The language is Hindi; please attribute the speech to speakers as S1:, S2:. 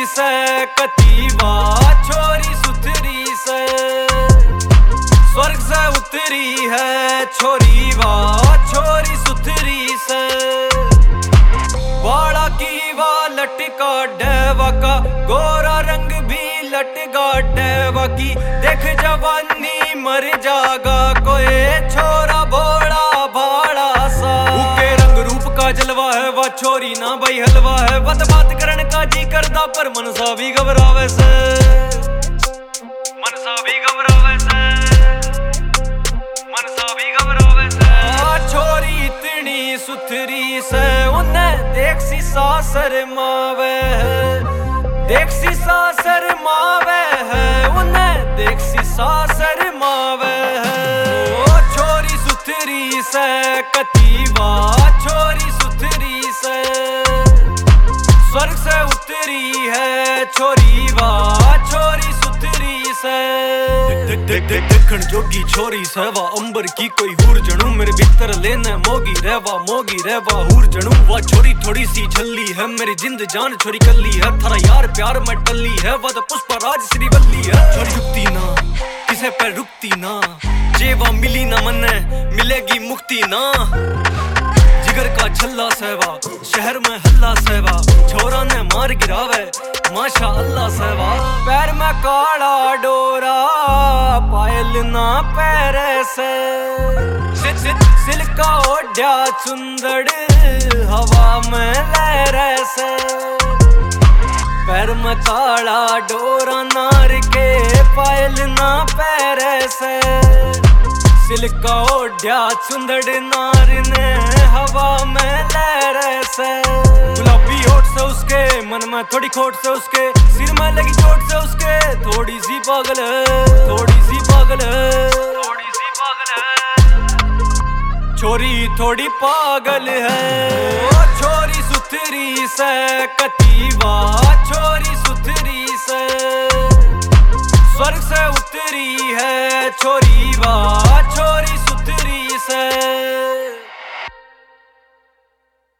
S1: से कतीवा छोरी सुथरी से, स्वर्ग से उतरी है छोरी वाह छोरी सुथरी से। वाड़ा की वा लटका डेवा का, गोरा रंग भी लटका डेवा की। देख जवानी मर जागा कोई छोरा भोड़ा भाड़ा सा। उके रंग रूप का जलवा है वा छोरी ना भाई हलवा है। बात करन का जी करदा पर मनसा भी घबरावे से, मनसा भी घबरावे से, मनसा भी घबरावे से। छोरी इतनी सुथरी से उन्हें देख सी सासर मावे है, देख सी सासर मावे है, उन्हें देख सी सासर मावे है। ओ छोरी सुथरी से कतीवा छोरी सुथरी से, स्वर्ग से उतरी है छोरी वाह छोरी सुथरी से। देखण जोगी छोरी सहवा अंबर की कोई हूर जणू, मेरे भीतर लेने मोगी रहवा हूर जणू। वा छोरी थोड़ी सी झल्ली है, मेरी जिंद जान छोरी कल्ली है। थारा यार प्यार में टल्ली है, वह तो पुष्पराज श्री वल्ली है। छोरी रुकती ना किसे पे रुकती ना, जेवा मिली ना मन्ने मिलेगी मुक्ति ना। जिगर का छल्ला सहवा शहर में हल्ला सहवा, छोरा ने मार गिरावे माशा अल्लाह सहवा। पैर में काला डोरा पायल ना पैरे से, सिल्का ओढ़ा चुंदड़ हवा में लहरे से। पैर में काला डोरा नार के पायल ना पैरे से, सिल्का ओढ़ा चुंदड़ नार ने हवा में लहरे से। गुलाबी होठ से उसके मन में थोड़ी खोट से उसके, सिर में लगी चोट से उसके थोड़ी सी पागल है, थोड़ी सी पागल है, थोड़ी सी पागल है। छोरी थोड़ी पागल है। ओ छोरी सुथरी से कतीवा छोरी सुथरी से, स्वर्ग से उतरी है छोरी